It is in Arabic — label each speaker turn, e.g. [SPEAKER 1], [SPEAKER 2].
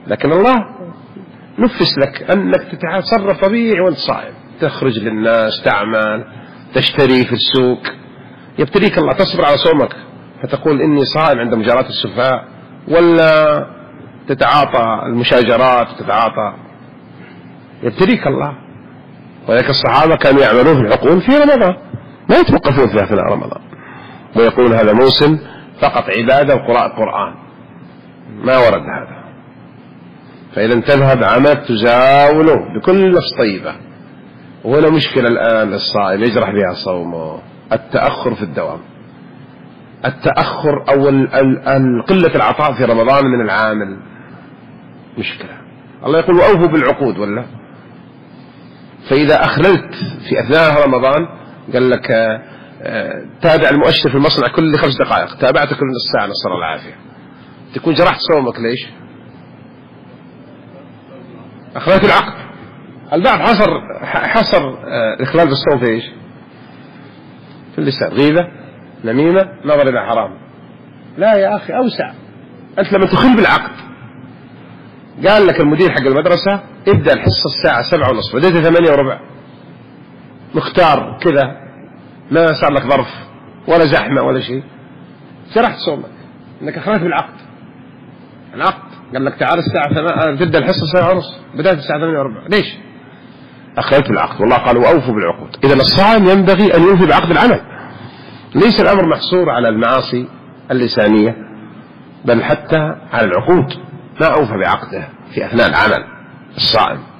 [SPEAKER 1] لكن الله نفس لك أنك تتصرف طبيعي وانت صائم، تخرج للناس، تعمل، تشتري في السوق. يبتليك الله تصبر على صومك فتقول إني صائم عند مجاراة السفهاء، ولا تتعاطى المشاجرات وتتعاطى. يبتليك الله. ولكن الصحابة كانوا يعملون في العقول في رمضان، ما يتوقفون في أثناء رمضان، ويقول هذا موسم فقط عبادة وقراءة قرآن. ما ورد هذا. فإذا تذهب عمد تزاوله بكل نفس طيبة. وهنا مشكلة الآن للصائم يجرح بها صومه، التأخر في الدوام، التأخر أو قلة العطاء في رمضان من العامل مشكلة. الله يقول وأوفوا بالعقود، ولا فإذا أخللت في أثناء رمضان قال لك تابع المؤشر في المصنع كل 5 دقائق، تابعته كل نص ساعة، نسأل الله العافية، تكون جرحت صومك. ليش؟ أخللت العقد. البعض حصر الإخلال بالصوم في إيش؟ في اللسان، غيبة، نميمة، نظر إلى حرام. لا يا أخي، أوسع. أنت لما تخل بالعقد، قال لك المدير حق المدرسة ابدأ الحصة الساعة 7:30، بدأت 8:15، مختار كذا، ما صار لك ظرف ولا زحمة ولا شيء، جرحت صومك إنك أخلت بالعقد. العقد قال لك تعال الساعة تبدأ الحصة 7:30، بدأت الساعة 8:15. ليش؟ أخلت بالعقد. والله قال وأوفوا بالعقود. إذا الصائم ينبغي أن يوفي بعقد العمل. ليس الأمر محصور على المعاصي اللسانية، بل حتى على العقود. ما أوفى بعقده في أثناء العمل الصائم.